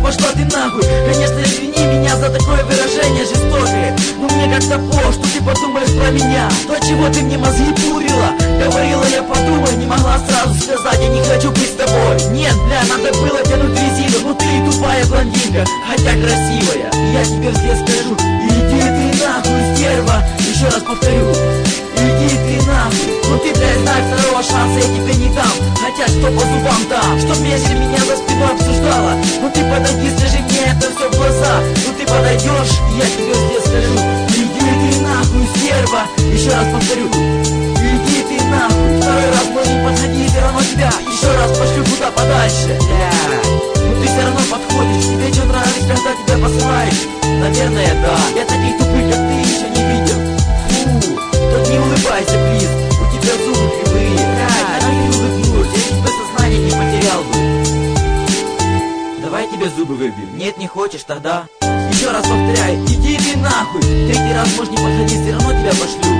пошла ты нахуй. Конечно, извини меня за такое выражение жестокое, но мне как-то по, что ты подумаешь про меня. То, чего ты мне мозги пурила, говорила я подумай, не могла сразу сказать, я не хочу быть с тобой. Нет, бля, надо было тянуть резину, ну ты и тупая блондинка, хотя красивая. И я тебе вслед скажу, иди ты нахуй, стерва, еще раз повторю. Иди ты нахуй, ну ты, блядь, знай, второго шанса я тебе не дам. Хотя что по зубам дам, чтоб если меня за спиной обсуждала. Ну ты подойди, скажи мне это все в глаза. Ну ты подойдешь, и я тебе здесь скажу. Иди ты нахуй, стерва, еще раз повторю. Иди ты нахуй, второй раз мой не подходи, все равно тебя еще раз пошлю куда подальше. Ну ты все равно подходишь, тебе что нравится, когда тебя посылаешь? Наверное, да, я таких тупых, как ты, еще не видел. Фу. Тут не улыбайся, плиз, у тебя зубы кривые. Блядь, я не улыбнусь, я никто сознание не потерял бы. Давай тебе зубы выбью. Нет, не хочешь, тогда еще раз повторяю, иди ты нахуй. Третий раз можешь не подходить, все равно тебя пошлю.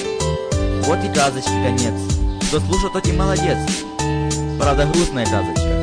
Вот и казочки конец. Кто слушал, тот и молодец. Правда, грустная казочка.